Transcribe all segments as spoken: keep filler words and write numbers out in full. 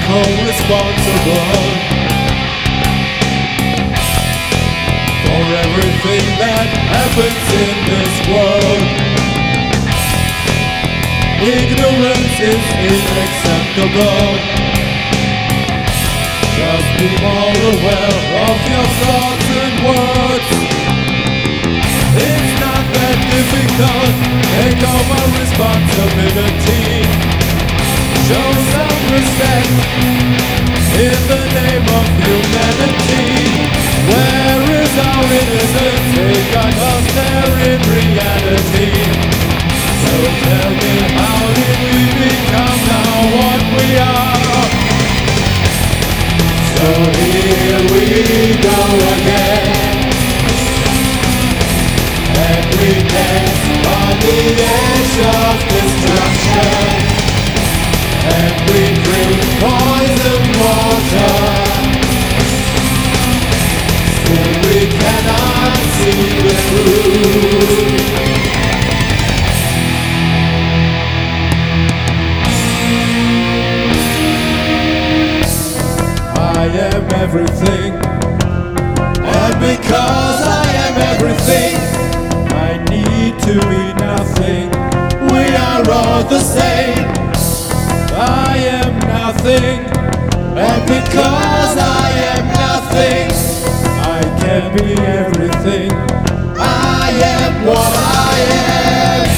hold responsible for everything that happens in this world. Ignorance is unacceptable. Just be more aware of your thoughts and words. It's not that difficult. Take over responsibility. Show some respect in the name of humanity. Where is our innocence? They got us there in reality. So tell me, how did we become now what we are? So here we go again, and we dance on the edge of destruction, and we drink poison water. Still we cannot see the truth. I am everything, and because I am everything, I need to be nothing. We are all the same. I am nothing, and because I am nothing, I can be everything. I am what I am.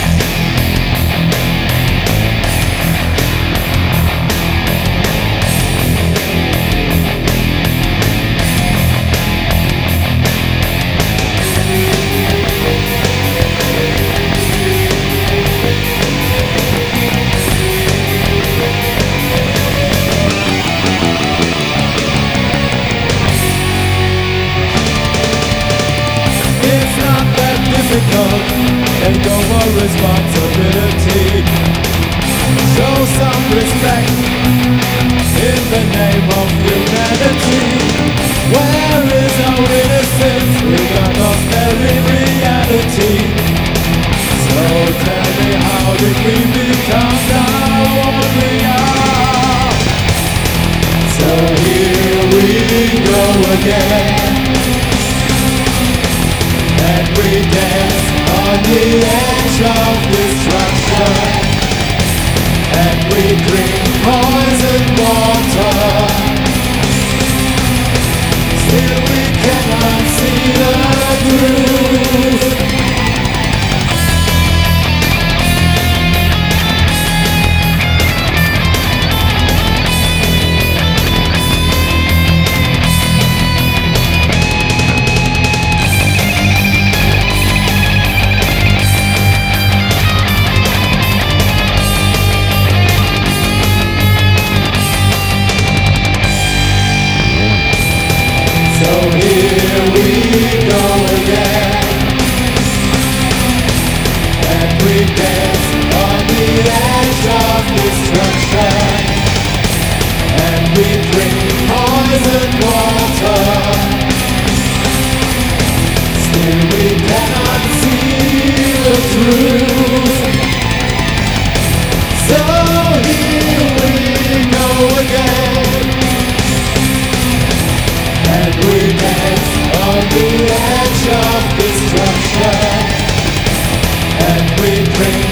Take over responsibility. Show some respect in the name of humanity. Where is our innocence? We got lost there in reality. So tell me, how did we become now what we are? So here we go again, and we dance on the edge of destruction, and we drink poison water. Still we cannot see the truth. So here we go again, and we dance on the edge of destruction, and we drink poison water. Still we cannot see the truth. So here we go again, and we dance on the edge of destruction, and we drink